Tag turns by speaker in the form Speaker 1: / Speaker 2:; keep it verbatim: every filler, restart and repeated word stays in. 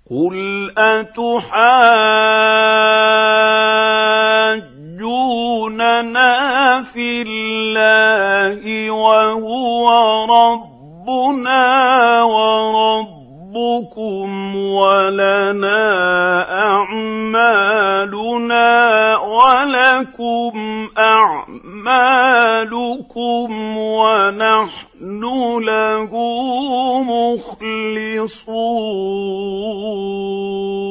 Speaker 1: قل أتحاجوننا في الله وهو ربنا وربكم ولنا أعمالنا ولكم أعمالكم ونحن له مخلصون.